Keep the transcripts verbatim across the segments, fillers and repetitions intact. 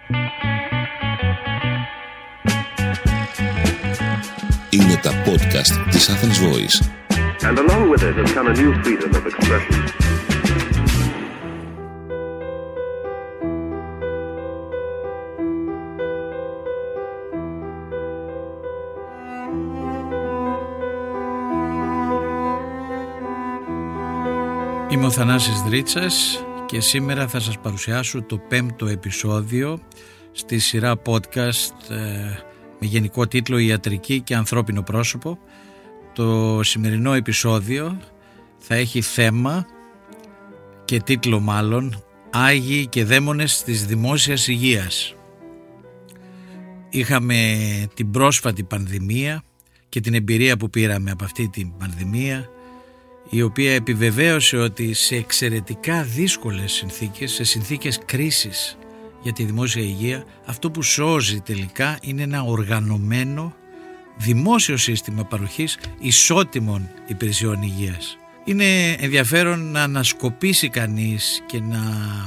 Είναι τα podcast της Athens Voice. And along with it has come a new freedom of expression. Είμαι ο Θανάσης Δρίτσας και σήμερα θα σας παρουσιάσω το πέμπτο επεισόδιο στη σειρά podcast ε, με γενικό τίτλο «Ιατρική και ανθρώπινο πρόσωπο». Το σημερινό επεισόδιο θα έχει θέμα και τίτλο μάλλον «Άγιοι και δαίμονες της δημόσιας υγείας». Είχαμε την πρόσφατη πανδημία και την εμπειρία που πήραμε από αυτή την πανδημία, η οποία επιβεβαίωσε ότι σε εξαιρετικά δύσκολες συνθήκες, σε συνθήκες κρίσης για τη δημόσια υγεία, αυτό που σώζει τελικά είναι ένα οργανωμένο δημόσιο σύστημα παροχής ισότιμων υπηρεσιών υγείας. Είναι ενδιαφέρον να ανασκοπήσει κανείς και να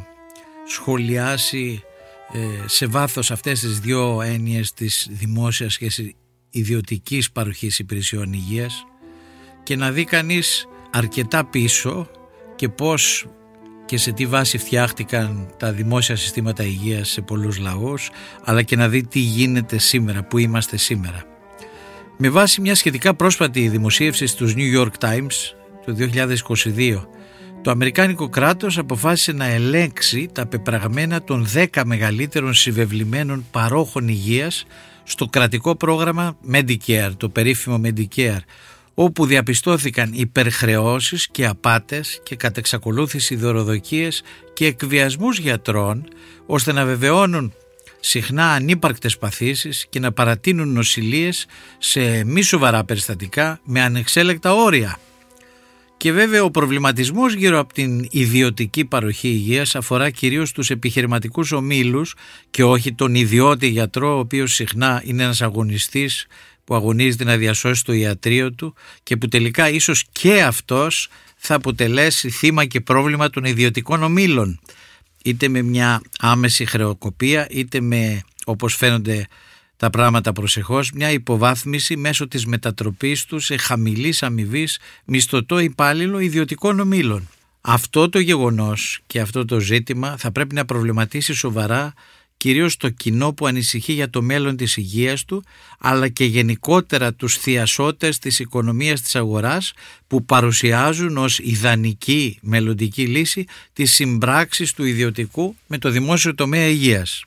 σχολιάσει ε, σε βάθος αυτές τις δύο έννοιες της δημόσιας και της ιδιωτικής παροχής υπηρεσιών υγείας και να δει κανείς αρκετά πίσω και πώς και σε τι βάση φτιάχτηκαν τα δημόσια συστήματα υγείας σε πολλούς λαούς, αλλά και να δει τι γίνεται σήμερα, που είμαστε σήμερα. Με βάση μια σχετικά πρόσφατη δημοσίευση στους New York Times το δύο χιλιάδες είκοσι δύο, το Αμερικάνικο κράτος αποφάσισε να ελέγξει τα πεπραγμένα των δέκα μεγαλύτερων συμβεβλημένων παρόχων υγείας στο κρατικό πρόγραμμα Medicare, το περίφημο Medicare, όπου διαπιστώθηκαν υπερχρεώσεις και απάτες και κατ' εξακολούθηση δωροδοκίες και εκβιασμούς γιατρών, ώστε να βεβαιώνουν συχνά ανύπαρκτες παθήσεις και να παρατείνουν νοσηλίες σε μη σοβαρά περιστατικά με ανεξέλεκτα όρια. Και βέβαια ο προβληματισμός γύρω από την ιδιωτική παροχή υγείας αφορά κυρίως τους επιχειρηματικούς ομίλους και όχι τον ιδιώτη γιατρό, ο οποίος συχνά είναι ένας αγωνιστής που αγωνίζεται να διασώσει το ιατρείο του και που τελικά ίσως και αυτός θα αποτελέσει θύμα και πρόβλημα των ιδιωτικών ομίλων, είτε με μια άμεση χρεοκοπία είτε με, όπως φαίνονται τα πράγματα προσεχώς, μια υποβάθμιση μέσω της μετατροπής του σε χαμηλής αμοιβής μισθωτό υπάλληλο ιδιωτικών ομίλων. Αυτό το γεγονός και αυτό το ζήτημα θα πρέπει να προβληματίσει σοβαρά κυρίως το κοινό που ανησυχεί για το μέλλον της υγείας του, αλλά και γενικότερα τους θειασότες της οικονομίας της αγοράς που παρουσιάζουν ως ιδανική μελλοντική λύση τις συμπράξεις του ιδιωτικού με το δημόσιο τομέα υγείας.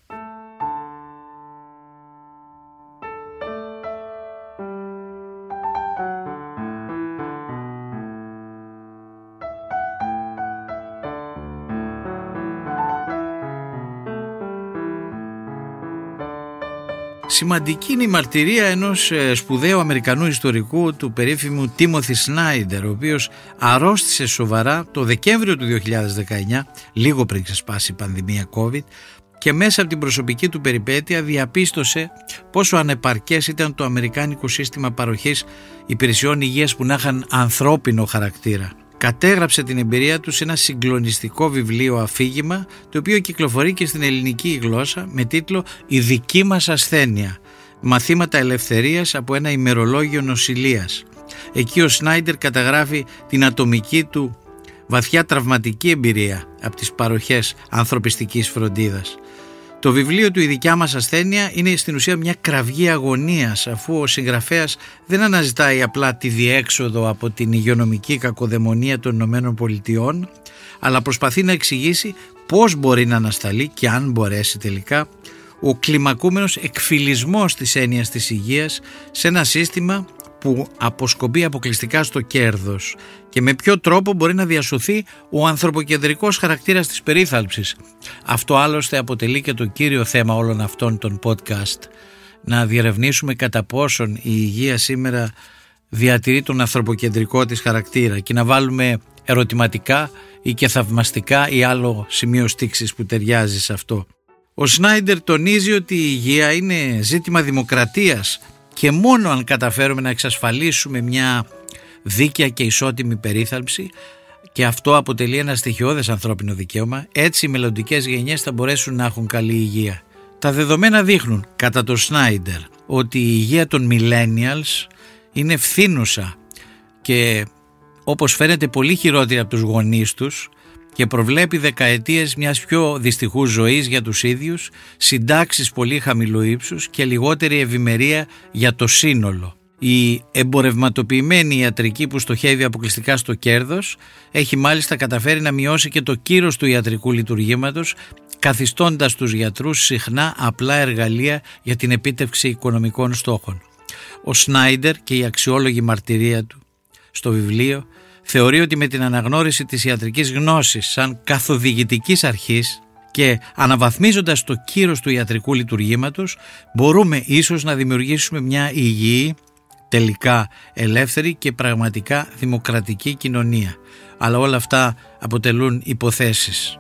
Σημαντική είναι η μαρτυρία ενός σπουδαίου Αμερικανού ιστορικού, του περίφημου Τίμοθι Σνάιντερ, ο οποίος αρρώστησε σοβαρά το Δεκέμβριο του δύο χιλιάδες δεκαεννιά, λίγο πριν ξεσπάσει η πανδημία COVID, και μέσα από την προσωπική του περιπέτεια διαπίστωσε πόσο ανεπαρκές ήταν το αμερικάνικο σύστημα παροχής υπηρεσιών υγείας που να είχαν ανθρώπινο χαρακτήρα. Κατέγραψε την εμπειρία του σε ένα συγκλονιστικό βιβλίο αφήγημα, το οποίο κυκλοφορεί και στην ελληνική γλώσσα με τίτλο «Η δική μας ασθένεια. Μαθήματα ελευθερίας από ένα ημερολόγιο νοσηλείας». Εκεί ο Σνάιντερ καταγράφει την ατομική του βαθιά τραυματική εμπειρία από τις παροχές ανθρωπιστικής φροντίδας. Το βιβλίο του «Η δικιά μας ασθένεια» είναι στην ουσία μια κραυγή αγωνίας, αφού ο συγγραφέας δεν αναζητάει απλά τη διέξοδο από την υγειονομική κακοδαιμονία των Ηνωμένων Πολιτειών, αλλά προσπαθεί να εξηγήσει πώς μπορεί να ανασταλεί, και αν μπορέσει τελικά, ο κλιμακούμενος εκφυλισμός της έννοιας της υγείας σε ένα σύστημα που αποσκοπεί αποκλειστικά στο κέρδος, και με ποιο τρόπο μπορεί να διασωθεί ο ανθρωποκεντρικός χαρακτήρας της περίθαλψης. Αυτό άλλωστε αποτελεί και το κύριο θέμα όλων αυτών των podcast, να διερευνήσουμε κατά πόσον η υγεία σήμερα διατηρεί τον ανθρωποκεντρικό της χαρακτήρα και να βάλουμε ερωτηματικά ή και θαυμαστικά ή άλλο σημείο στίξης που ταιριάζει σε αυτό. Ο Σνάιντερ τονίζει ότι η υγεία είναι ζήτημα δημοκρατίας και μόνο αν καταφέρουμε να εξασφαλίσουμε μια δίκαια και ισότιμη περίθαλψη, και αυτό αποτελεί ένα στοιχειώδες ανθρώπινο δικαίωμα, έτσι οι μελλοντικές γενιές θα μπορέσουν να έχουν καλή υγεία. Τα δεδομένα δείχνουν, κατά το Σνάιντερ, ότι η υγεία των millennials είναι φθήνουσα και όπως φαίνεται πολύ χειρότερη από τους γονείς τους και προβλέπει δεκαετίες μιας πιο δυστυχούς ζωής για τους ίδιους, συντάξεις πολύ χαμηλού ύψους και λιγότερη ευημερία για το σύνολο. Η εμπορευματοποιημένη ιατρική που στοχεύει αποκλειστικά στο κέρδος έχει μάλιστα καταφέρει να μειώσει και το κύρος του ιατρικού λειτουργήματος, καθιστώντας τους γιατρούς συχνά απλά εργαλεία για την επίτευξη οικονομικών στόχων. Ο Σνάιντερ και η αξιόλογη μαρτυρία του στο βιβλίο θεωρεί ότι με την αναγνώριση της ιατρικής γνώσης σαν καθοδηγητικής αρχής και αναβαθμίζοντας το κύρος του ιατρικού λειτουργήματος μπορούμε ίσως να δημιουργήσουμε μια υγιή, τελικά ελεύθερη και πραγματικά δημοκρατική κοινωνία. Αλλά όλα αυτά αποτελούν υποθέσεις.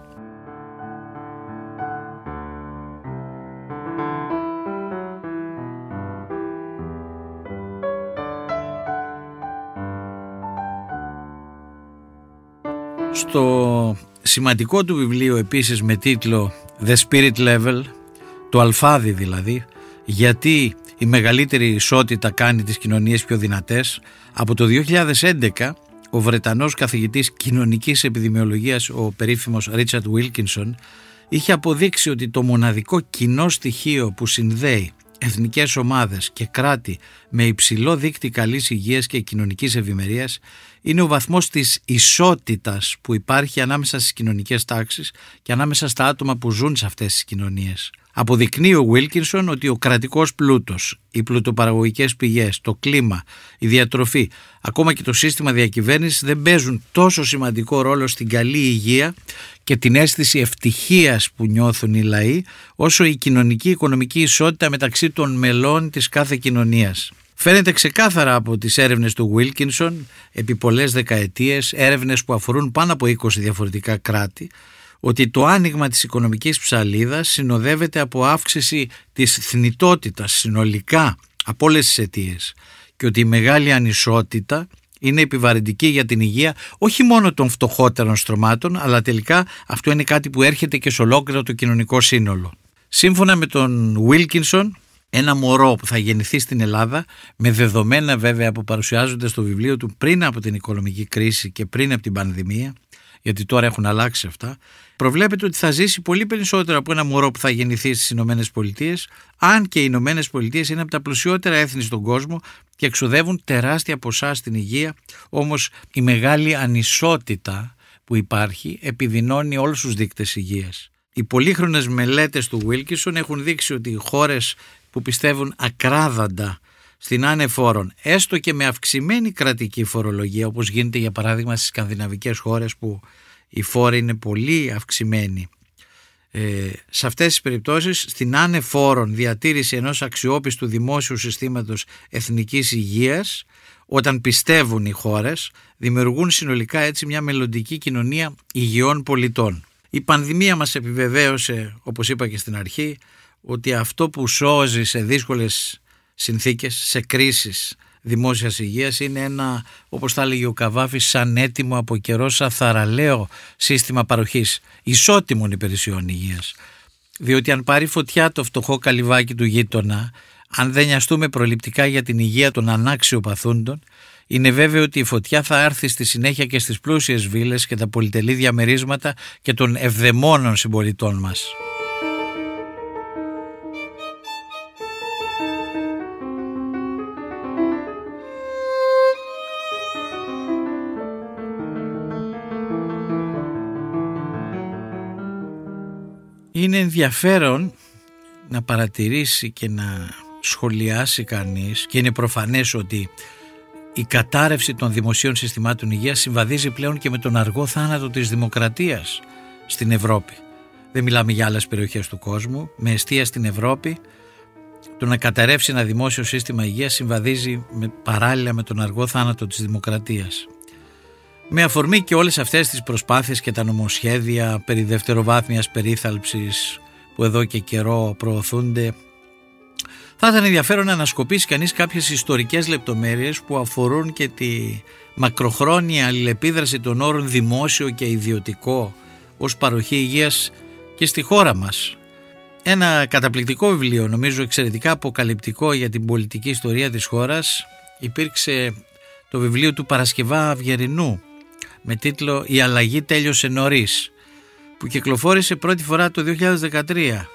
Στο σημαντικό του βιβλίο επίσης με τίτλο The Spirit Level, το αλφάδι δηλαδή, γιατί η μεγαλύτερη ισότητα κάνει τις κοινωνίες πιο δυνατές, από το δύο χιλιάδες έντεκα ο Βρετανός καθηγητής κοινωνικής επιδημιολογίας, ο περίφημος Ρίτσαρντ Βίλκινσον, είχε αποδείξει ότι το μοναδικό κοινό στοιχείο που συνδέει εθνικές ομάδες και κράτη με υψηλό δείκτη καλής υγείας και κοινωνικής ευημερίας είναι ο βαθμός της ισότητας που υπάρχει ανάμεσα στις κοινωνικές τάξεις και ανάμεσα στα άτομα που ζουν σε αυτές τις κοινωνίες. Αποδεικνύει ο Βίλκινσον ότι ο κρατικός πλούτος, οι πλουτοπαραγωγικές πηγές, το κλίμα, η διατροφή, ακόμα και το σύστημα διακυβέρνησης δεν παίζουν τόσο σημαντικό ρόλο στην καλή υγεία και την αίσθηση ευτυχίας που νιώθουν οι λαοί, όσο η κοινωνική οικονομική ισότητα μεταξύ των μελών της κάθε κοινωνίας. Φαίνεται ξεκάθαρα από τις έρευνες του Βίλκινσον επί πολλές δεκαετίες, έρευνες που αφορούν πάνω από είκοσι διαφορετικά κράτη, ότι το άνοιγμα της οικονομικής ψαλίδας συνοδεύεται από αύξηση της θνητότητας συνολικά από όλες τις αιτίες και ότι η μεγάλη ανισότητα είναι επιβαρυντική για την υγεία όχι μόνο των φτωχότερων στρωμάτων, αλλά τελικά αυτό είναι κάτι που έρχεται και σε ολόκληρο το κοινωνικό σύνολο. Σύμφωνα με τον Βίλκινσον, ένα μωρό που θα γεννηθεί στην Ελλάδα, με δεδομένα βέβαια που παρουσιάζονται στο βιβλίο του πριν από την οικονομική κρίση και πριν από την πανδημία, γιατί τώρα έχουν αλλάξει αυτά, προβλέπεται ότι θα ζήσει πολύ περισσότερο από ένα μωρό που θα γεννηθεί στις Ηνωμένες Πολιτείες, αν και οι Ηνωμένες Πολιτείες είναι από τα πλουσιότερα έθνη στον κόσμο και εξοδεύουν τεράστια ποσά στην υγεία, όμως η μεγάλη ανισότητα που υπάρχει επιδεινώνει όλους τους δείκτες υγείας. Οι πολύχρονες μελέτες του Βίλκινσον έχουν δείξει ότι οι χώρες που πιστεύουν ακράδαντα στην ανεφόρον, έστω και με αυξημένη κρατική φορολογία, όπως γίνεται για παράδειγμα στις σκανδιναβικές χώρες που οι φόροι είναι πολύ αυξημένοι, ε, σε αυτές τις περιπτώσεις στην ανεφόρον διατήρηση ενός αξιόπιστου δημόσιου συστήματος εθνικής υγείας, όταν πιστεύουν οι χώρες, δημιουργούν συνολικά έτσι μια μελλοντική κοινωνία υγιών πολιτών. Η πανδημία μας επιβεβαίωσε, όπως είπα και στην αρχή, ότι αυτό που σώζει σε δύσκολες συνθήκες, σε κρίσεις δημόσιας υγείας είναι ένα, όπως θα έλεγε ο Καβάφης, σαν έτοιμο από καιρό, σαν θαραλέο σύστημα παροχής ισότιμων υπηρεσιών υγείας. Διότι αν πάρει φωτιά το φτωχό καλυβάκι του γείτονα, αν δεν νοιαστούμε προληπτικά για την υγεία των ανάξιο παθούντων, είναι βέβαιο ότι η φωτιά θα έρθει στη συνέχεια και στις πλούσιες βίλες και τα πολυτελή διαμερίσματα και των ευδαιμόνων συμπολιτών μας. Είναι ενδιαφέρον να παρατηρήσει και να σχολιάσει κανείς, και είναι προφανές ότι η κατάρρευση των δημοσίων συστημάτων υγείας συμβαδίζει πλέον και με τον αργό θάνατο της δημοκρατίας στην Ευρώπη. Δεν μιλάμε για άλλες περιοχές του κόσμου. Με εστία στην Ευρώπη, το να καταρρεύσει ένα δημόσιο σύστημα υγείας συμβαδίζει με, παράλληλα με τον αργό θάνατο της δημοκρατίας. Με αφορμή και όλες αυτές τις προσπάθειες και τα νομοσχέδια περί δευτεροβάθμιας περίθαλψης που εδώ και καιρό προωθούνται, θα ήταν ενδιαφέρον να ανασκοπήσει κανείς κάποιες ιστορικές λεπτομέρειες που αφορούν και τη μακροχρόνια αλληλεπίδραση των όρων δημόσιο και ιδιωτικό ως παροχή υγείας και στη χώρα μας. Ένα καταπληκτικό βιβλίο, νομίζω εξαιρετικά αποκαλυπτικό για την πολιτική ιστορία της χώρας, υπήρξε το βιβλίο του Παρασκευά Αυγερινού με τίτλο «Η αλλαγή τέλειωσε νωρίς», που κυκλοφόρησε πρώτη φορά το δύο χιλιάδες δεκατρία.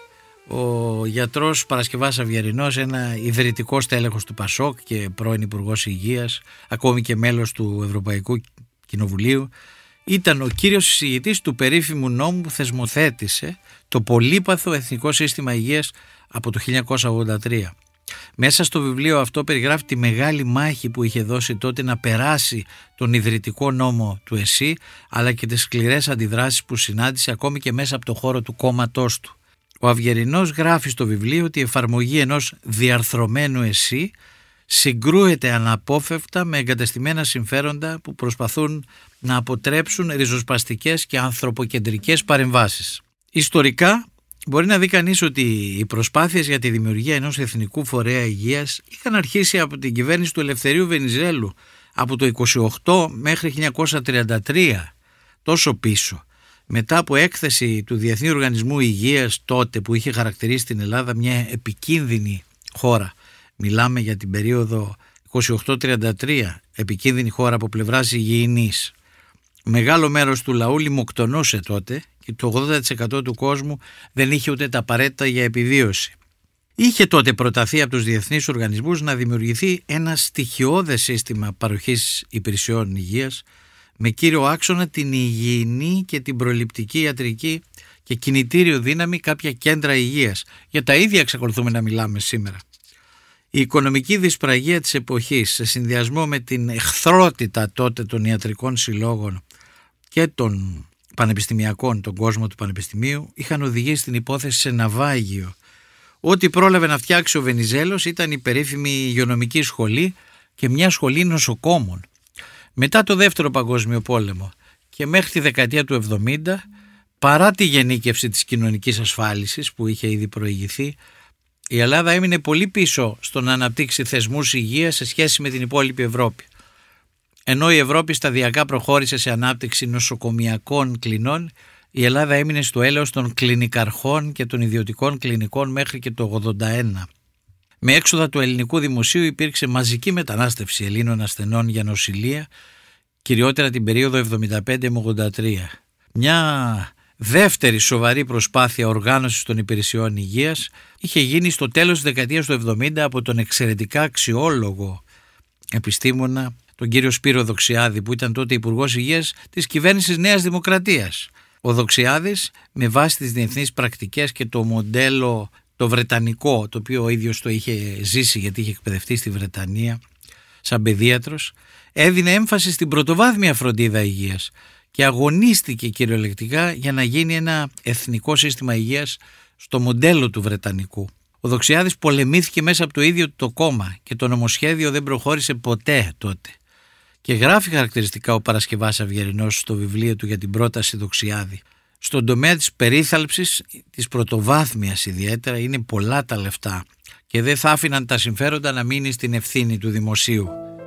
Ο γιατρός Παρασκευάς Αυγερινός, ένα ιδρυτικό στέλεχος του Πασόκ και πρώην Υπουργός Υγείας, ακόμη και μέλος του Ευρωπαϊκού Κοινοβουλίου, ήταν ο κύριος εισηγητής του περίφημου νόμου που θεσμοθέτησε το πολύπαθο Εθνικό Σύστημα Υγείας από το χίλια εννιακόσια ογδόντα τρία. Μέσα στο βιβλίο αυτό περιγράφει τη μεγάλη μάχη που είχε δώσει τότε να περάσει τον ιδρυτικό νόμο του ΕΣΥ, αλλά και τις σκληρές αντιδράσεις που συνάντησε ακόμη και μέσα από το χώρο του κόμματός του. Ο Αυγερινός γράφει στο βιβλίο ότι η εφαρμογή ενός διαρθρωμένου ΕΣΥ συγκρούεται αναπόφευκτα με εγκατεστημένα συμφέροντα που προσπαθούν να αποτρέψουν ριζοσπαστικές και ανθρωποκεντρικές παρεμβάσεις. Ιστορικά, μπορεί να δει κανείς ότι οι προσπάθειες για τη δημιουργία ενός εθνικού φορέα υγείας είχαν αρχίσει από την κυβέρνηση του Ελευθερίου Βενιζέλου από το είκοσι οκτώ μέχρι χίλια εννιακόσια τριάντα τρία, τόσο πίσω, μετά από έκθεση του Διεθνή Οργανισμού Υγείας τότε, που είχε χαρακτηρίσει την Ελλάδα μια επικίνδυνη χώρα. Μιλάμε για την περίοδο είκοσι οκτώ τριάντα τρία, επικίνδυνη χώρα από πλευράς υγιεινής. Μεγάλο μέρος του λαού λιμοκτονούσε τότε και το ογδόντα τοις εκατό του κόσμου δεν είχε ούτε τα απαραίτητα για επιβίωση. Είχε τότε προταθεί από τους διεθνείς οργανισμούς να δημιουργηθεί ένα στοιχειώδες σύστημα παροχής υπηρεσιών υγείας με κύριο άξονα την υγιεινή και την προληπτική ιατρική και κινητήριο δύναμη κάποια κέντρα υγείας. Για τα ίδια εξακολουθούμε να μιλάμε σήμερα. Η οικονομική δυσπραγία της εποχής, σε συνδυασμό με την εχθρότητα τότε των ιατρικών συλλόγων και των πανεπιστημιακών, τον κόσμο του πανεπιστημίου, είχαν οδηγήσει την υπόθεση σε ναυάγιο. Ό,τι πρόλαβε να φτιάξει ο Βενιζέλος ήταν η περίφημη υγειονομική σχολή και μια σχολή νοσοκόμων. Μετά το Δεύτερο Παγκόσμιο Πόλεμο και μέχρι τη δεκαετία του εβδομήντα, παρά τη γενίκευση της κοινωνικής ασφάλισης που είχε ήδη προηγηθεί, η Ελλάδα έμεινε πολύ πίσω στο να αναπτύξει θεσμούς υγείας σε σχέση με την υπόλοιπη Ευρώπη. Ενώ η Ευρώπη σταδιακά προχώρησε σε ανάπτυξη νοσοκομιακών κλινών, η Ελλάδα έμεινε στο έλεος των κλινικαρχών και των ιδιωτικών κλινικών μέχρι και το ογδόντα ένα. Με έξοδα του ελληνικού δημοσίου υπήρξε μαζική μετανάστευση Ελλήνων ασθενών για νοσηλεία, κυριότερα την περίοδο εβδομήντα πέντε με ογδόντα τρία. Μια δεύτερη σοβαρή προσπάθεια οργάνωσης των υπηρεσιών υγείας είχε γίνει στο τέλος της δεκαετίας του εβδομήντα από τον εξαιρετικά αξιόλογο επιστήμονα τον κύριο Σπύρο Δοξιάδη, που ήταν τότε Υπουργός Υγείας της κυβέρνησης Νέας Δημοκρατίας. Ο Δοξιάδης, με βάση τις διεθνείς πρακτικές και το μοντέλο το βρετανικό, το οποίο ο ίδιος το είχε ζήσει γιατί είχε εκπαιδευτεί στη Βρετανία σαν παιδίατρος, έδινε έμφαση στην πρωτοβάθμια φροντίδα υγείας και αγωνίστηκε κυριολεκτικά για να γίνει ένα εθνικό σύστημα υγείας στο μοντέλο του βρετανικού. Ο Δοξιάδης πολεμήθηκε μέσα από το ίδιο το κόμμα και το νομοσχέδιο δεν προχώρησε ποτέ τότε. Και γράφει χαρακτηριστικά ο Παρασκευάς Αυγερινός στο βιβλίο του για την πρόταση Δοξιάδη. Στον τομέα της περίθαλψης, της πρωτοβάθμιας ιδιαίτερα, είναι πολλά τα λεφτά και δεν θα άφηναν τα συμφέροντα να μείνει στην ευθύνη του δημοσίου.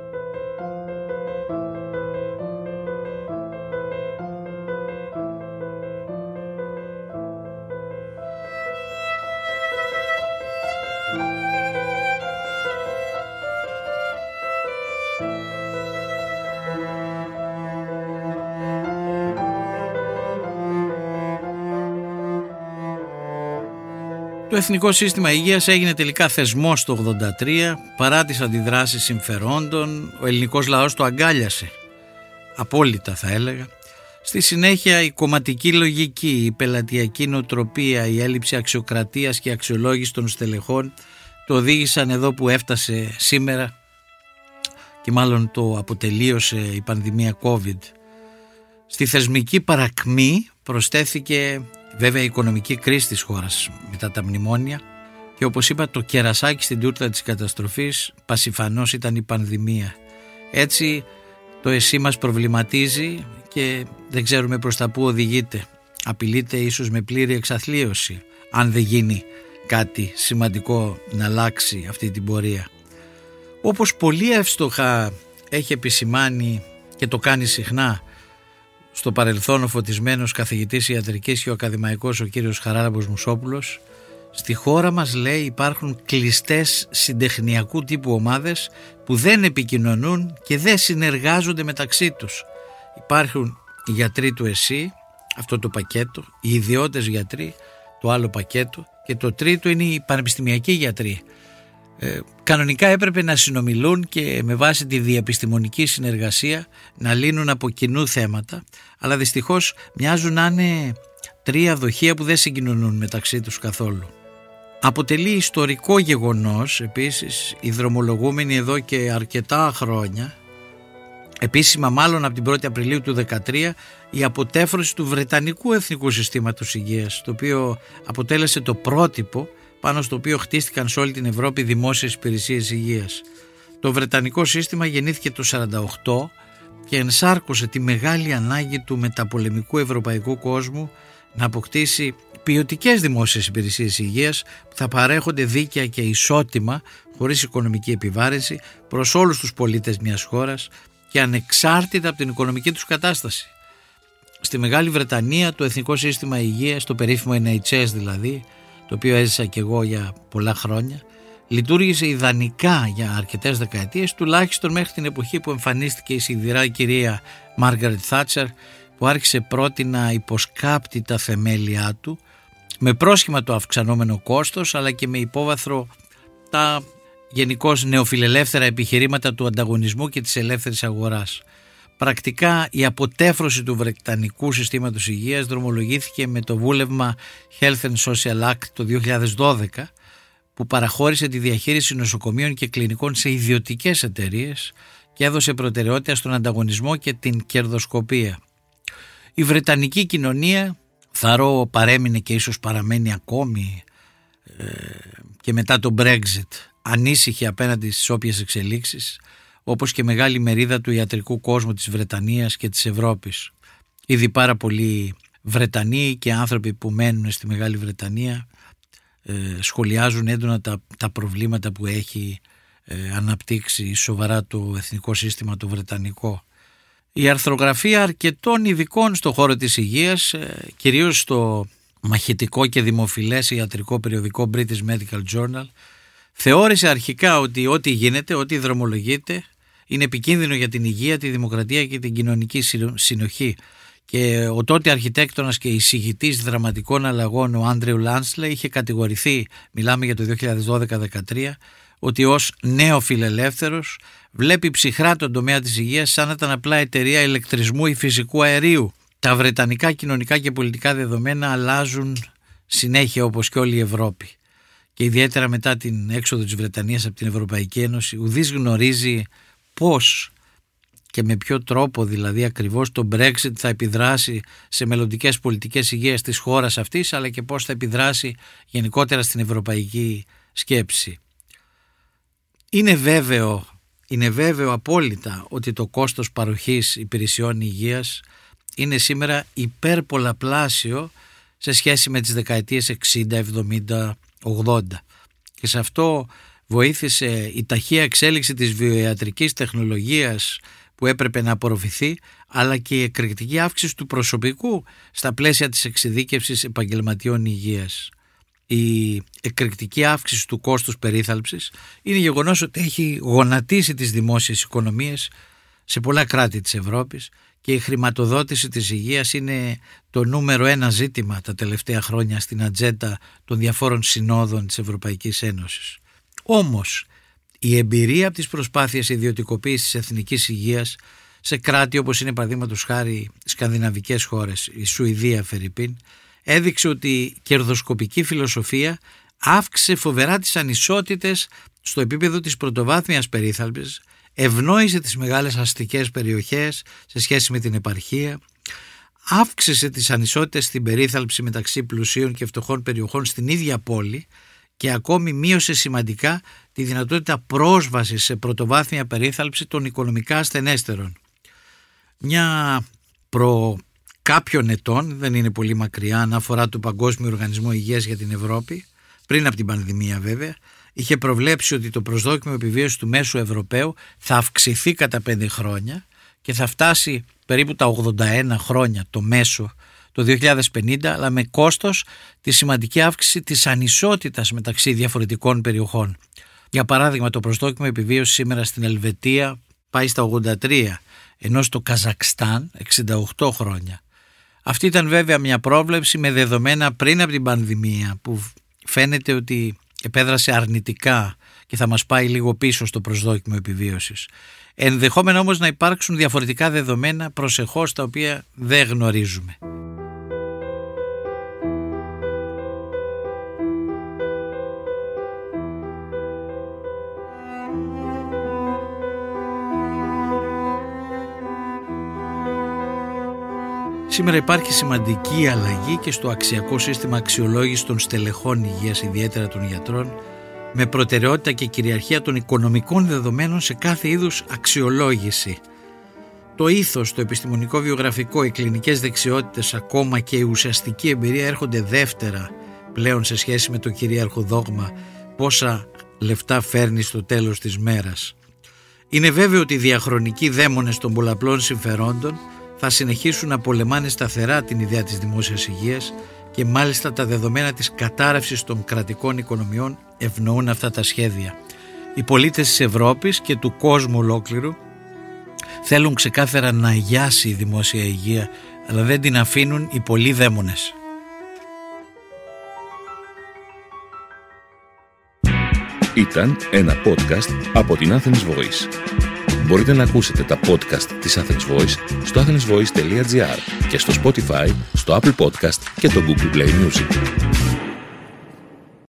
Το Εθνικό Σύστημα Υγείας έγινε τελικά θεσμός το ογδόντα τρία, παρά τις αντιδράσεις συμφερόντων. Ο ελληνικός λαός το αγκάλιασε, απόλυτα θα έλεγα. Στη συνέχεια η κομματική λογική, η πελατειακή νοοτροπία, η έλλειψη αξιοκρατίας και αξιολόγηση των στελεχών το οδήγησαν εδώ που έφτασε σήμερα και μάλλον το αποτελείωσε η πανδημία COVID. Στη θεσμική παρακμή προσθέθηκε βέβαια η οικονομική κρίση της χώρας μετά τα μνημόνια και όπως είπα το κερασάκι στην τούρτα της καταστροφής πασιφανώς ήταν η πανδημία. Έτσι το ΕΣΥ μας προβληματίζει και δεν ξέρουμε προς τα που οδηγείται. Απειλείται ίσως με πλήρη εξαθλίωση αν δεν γίνει κάτι σημαντικό να αλλάξει αυτή την πορεία. Όπως πολύ εύστοχα έχει επισημάνει και το κάνει συχνά στο παρελθόν ο φωτισμένος καθηγητής ιατρικής και ο ακαδημαϊκός ο κύριος Χαράλαμπος Μουσόπουλος, Στη χώρα μας, λέει, υπάρχουν κλειστές συντεχνιακού τύπου ομάδες που δεν επικοινωνούν και δεν συνεργάζονται μεταξύ τους. Υπάρχουν οι γιατροί του ΕΣΥ, αυτό το πακέτο, οι ιδιώτες γιατροί, το άλλο πακέτο, και το τρίτο είναι οι πανεπιστημιακοί γιατροί. Ε, κανονικά έπρεπε να συνομιλούν και με βάση τη διεπιστημονική συνεργασία να λύνουν από κοινού θέματα, αλλά δυστυχώς μοιάζουν να είναι τρία δοχεία που δεν συγκοινωνούν μεταξύ τους καθόλου. Αποτελεί ιστορικό γεγονός επίσης οι δρομολογούμενοι εδώ και αρκετά χρόνια, επίσημα μάλλον από την πρώτη Απριλίου του δεκατρία, η αποτέφρωση του Βρετανικού Εθνικού Συστήματος Υγείας, το οποίο αποτέλεσε το πρότυπο πάνω στο οποίο χτίστηκαν σε όλη την Ευρώπη δημόσιες υπηρεσίες υγείας. Το Βρετανικό σύστημα γεννήθηκε το σαράντα οκτώ και ενσάρκωσε τη μεγάλη ανάγκη του μεταπολεμικού ευρωπαϊκού κόσμου να αποκτήσει ποιοτικές δημόσιες υπηρεσίες υγείας που θα παρέχονται δίκαια και ισότιμα, χωρίς οικονομική επιβάρυνση, προς όλους τους πολίτες μιας χώρας και ανεξάρτητα από την οικονομική τους κατάσταση. Στη Μεγάλη Βρετανία το Εθνικό Σύστημα Υγείας, το περίφημο Εν Έιτς Ες δηλαδή, το οποίο έζησα και εγώ για πολλά χρόνια, λειτουργήσε ιδανικά για αρκετές δεκαετίες, τουλάχιστον μέχρι την εποχή που εμφανίστηκε η σιδηρά κυρία Μάργαρετ Θάτσερ, που άρχισε πρώτη να υποσκάπτει τα θεμέλια του, με πρόσχημα το αυξανόμενο κόστος, αλλά και με υπόβαθρο τα γενικώς νεοφιλελεύθερα επιχειρήματα του ανταγωνισμού και της ελεύθερης αγοράς. Πρακτικά η αποτέφρωση του Βρετανικού Συστήματος Υγείας δρομολογήθηκε με το βούλευμα Health and Social Act το δύο χιλιάδες δώδεκα, που παραχώρησε τη διαχείριση νοσοκομείων και κλινικών σε ιδιωτικές εταιρείες και έδωσε προτεραιότητα στον ανταγωνισμό και την κερδοσκοπία. Η Βρετανική κοινωνία, θαρώ, παρέμεινε και ίσως παραμένει ακόμη ε, και μετά το Brexit ανήσυχη απέναντι στις όποιες εξελίξεις, όπως και μεγάλη μερίδα του ιατρικού κόσμου της Βρετανίας και της Ευρώπης. Ήδη πάρα πολλοί Βρετανοί και άνθρωποι που μένουν στη Μεγάλη Βρετανία ε, σχολιάζουν έντονα τα, τα προβλήματα που έχει ε, αναπτύξει σοβαρά το εθνικό σύστημα το βρετανικό. Η αρθρογραφία αρκετών ειδικών στον χώρο της υγείας, ε, κυρίως στο μαχητικό και δημοφιλές ιατρικό περιοδικό British Medical Journal, θεώρησε αρχικά ότι ό,τι γίνεται, ό,τι δρομολογείται είναι επικίνδυνο για την υγεία, τη δημοκρατία και την κοινωνική συνοχή. Και ο τότε αρχιτέκτονας και εισηγητής δραματικών αλλαγών, ο Άντριου Λάνσλεϊ, είχε κατηγορηθεί, μιλάμε για το δύο χιλιάδες δώδεκα δεκατρία, ότι ως νέο φιλελεύθερος βλέπει ψυχρά τον τομέα της υγείας σαν να ήταν απλά εταιρεία ηλεκτρισμού ή φυσικού αερίου. Τα βρετανικά κοινωνικά και πολιτικά δεδομένα αλλάζουν συνέχεια όπως και όλη η Ευρώπη. Και ιδιαίτερα μετά την έξοδο της Βρετανίας από την Ευρωπαϊκή Ένωση, ουδής γνωρίζει πώς και με ποιο τρόπο δηλαδή ακριβώς το Brexit θα επιδράσει σε μελλοντικές πολιτικές υγείας της χώρας αυτής, αλλά και πώς θα επιδράσει γενικότερα στην ευρωπαϊκή σκέψη. Είναι βέβαιο, είναι βέβαιο απόλυτα ότι το κόστος παροχής υπηρεσιών υγείας είναι σήμερα υπερπολαπλάσιο σε σχέση με τις δεκαετίες εξήντα, εβδομήντα, ογδόντα. Και σε αυτό βοήθησε η ταχεία εξέλιξη της βιοιατρικής τεχνολογίας που έπρεπε να απορροφηθεί, αλλά και η εκρηκτική αύξηση του προσωπικού στα πλαίσια της εξειδίκευσης επαγγελματιών υγείας. Η εκρηκτική αύξηση του κόστους περίθαλψης είναι γεγονός ότι έχει γονατίσει τις δημόσιες οικονομίες σε πολλά κράτη της Ευρώπης και η χρηματοδότηση της υγείας είναι το νούμερο ένα ζήτημα τα τελευταία χρόνια στην ατζέντα των διαφόρων συνόδων της Ευρωπαϊκής Ένωσης. Όμως η εμπειρία από τις προσπάθειες ιδιωτικοποίησης εθνικής υγείας σε κράτη όπως είναι παραδείγματος χάρη σκανδιναβικές χώρες, η Σουηδία φερειπίν, έδειξε ότι η κερδοσκοπική φιλοσοφία αύξησε φοβερά τις ανισότητες στο επίπεδο της πρωτοβάθμιας περίθαλψης, ευνόησε τις μεγάλες αστικές περιοχές σε σχέση με την επαρχία, αύξησε τις ανισότητες στην περίθαλψη μεταξύ πλουσίων και φτωχών περιοχών στην ίδια πόλη και ακόμη μείωσε σημαντικά τη δυνατότητα πρόσβασης σε πρωτοβάθμια περίθαλψη των οικονομικά ασθενέστερων. Μια προ κάποιων ετών, δεν είναι πολύ μακριά, αναφορά του Παγκόσμιου Οργανισμού Υγείας για την Ευρώπη, πριν από την πανδημία βέβαια, είχε προβλέψει ότι το προσδόκιμο επιβίωσης του μέσου Ευρωπαίου θα αυξηθεί κατά πέντε χρόνια και θα φτάσει περίπου τα ογδόντα ένα χρόνια το μέσο το δύο χιλιάδες πενήντα, αλλά με κόστος τη σημαντική αύξηση της ανισότητας μεταξύ διαφορετικών περιοχών. Για παράδειγμα, το προσδόκιμο επιβίωσης σήμερα στην Ελβετία πάει στα ογδόντα τρία, ενώ στο Καζακστάν εξήντα οκτώ χρόνια. Αυτή ήταν βέβαια μια πρόβλεψη με δεδομένα πριν από την πανδημία, που φαίνεται ότι επέδρασε αρνητικά και θα μας πάει λίγο πίσω στο προσδόκιμο επιβίωσης. Ενδεχόμενο όμως να υπάρξουν διαφορετικά δεδομένα προσεχώς, τα οποία δεν γνωρίζουμε. Σήμερα υπάρχει σημαντική αλλαγή και στο αξιακό σύστημα αξιολόγησης των στελεχών υγείας, ιδιαίτερα των γιατρών, με προτεραιότητα και κυριαρχία των οικονομικών δεδομένων σε κάθε είδους αξιολόγηση. Το ήθος, το επιστημονικό βιογραφικό, οι κλινικές δεξιότητες, ακόμα και η ουσιαστική εμπειρία έρχονται δεύτερα πλέον σε σχέση με το κυρίαρχο δόγμα πόσα λεφτά φέρνει στο τέλος της μέρας. Είναι βέβαιο ότι οι διαχρονικοί δαίμονες των πολλαπλών συμφερόντων θα συνεχίσουν να πολεμάνε σταθερά την ιδέα της δημόσιας υγείας και μάλιστα τα δεδομένα της κατάρρευσης των κρατικών οικονομιών ευνοούν αυτά τα σχέδια. Οι πολίτες της Ευρώπης και του κόσμου ολόκληρου θέλουν ξεκάθαρα να αγιάσει η δημόσια υγεία, αλλά δεν την αφήνουν οι πολλοί δαίμονες. Ήταν ένα podcast από την Athens Voice. Μπορείτε να ακούσετε τα podcast της Athens Voice στο athens voice τελεία gr και στο Spotify, στο Apple Podcast και το Google Play Music.